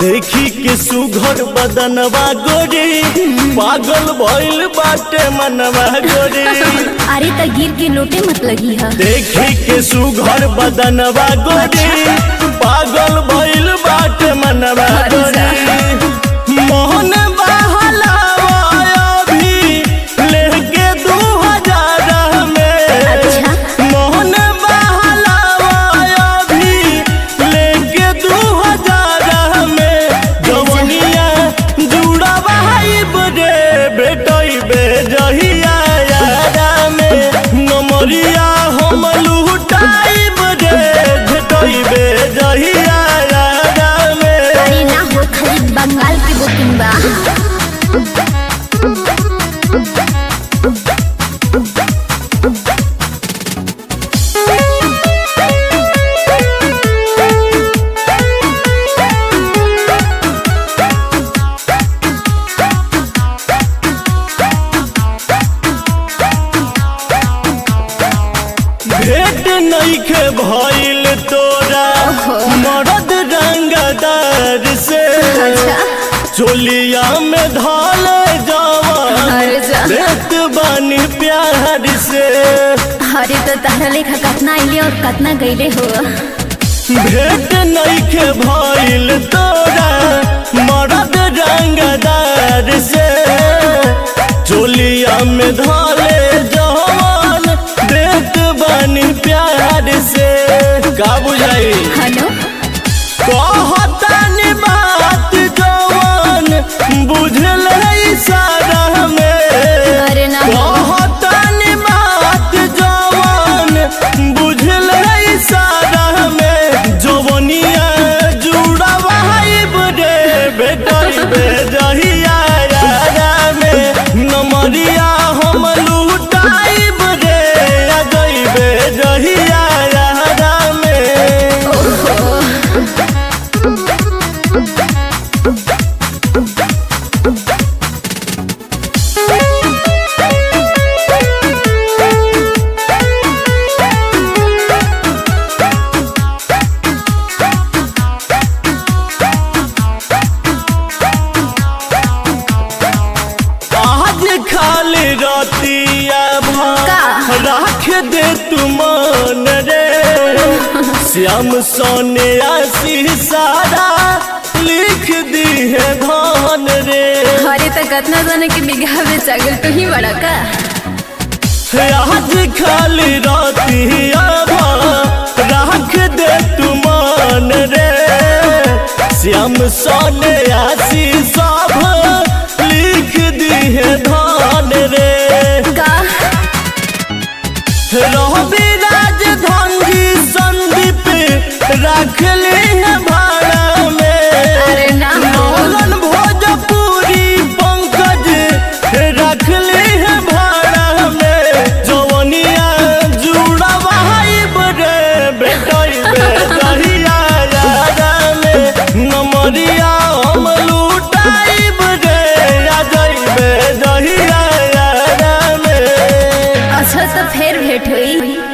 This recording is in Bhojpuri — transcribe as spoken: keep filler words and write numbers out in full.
देखी के सुघर बदनवा गोरी पागल भइल बाटे मनवा गोरी। अरे त गिर के लोटे मत लगी है। देखी के सुघर बदनवा गोरी पागल भइल बाटे मनवा गोरी। मोहन बहलावा अभी लेके दू हजार में। मोहन बहलावा अभी लेके दू हजार में। जवनिया जुड़ा भाईब रे बेटई बे जहिया यारा में। नमरिया हम लुटाइब रे बेटई बे जहिया यारा में। अरे ना हो खाली बंगाल के बुकिंग बा। भेट नइखे भइल तोरा मरद रंगदार से। चोलिया में धाल जवान देत बानी प्यार से। अरे तो तारा लेखा कतना आइले और कतना गईले हो। भेट नइखे भइल तोरा मरद रंगदार से। चोलिया में धाले जवान देत बानी प्यार से। का बुझाई हेलो कहतानी बात जवान बुझल इशारा में। अरे ना कहतानी बात जवान बुझल इशारा में। जवनिया जुड़ा भाईब रे बेटई बे जहिया यारा में। नमरिया हम लुटाइब रे अजई बे जहिया यारा में। आज खाली रतिया का? रख दे तू मन रे। श्याम सोने आसी सारा लिख दी है धान रे। अरे तो कतना जाने के बिघा में चगल तो ही बड़ा का। आज खाली रतिया रख दे तू मन रे। श्याम सोने आसी सब लिख दी है धान रे। का रवि राजधानी संदीप रख ली है भाड़ा में। अरे ना मोहन भोजपुरी पंकज रख ली है भाड़ा में। जवनिया जुड़ा भाईब रे बेटई बे जहिया यारा में। नमरिया हम लुटाइब रे अजई बे जहिया यारा में। अच्छा तो फिर भेंट हुई।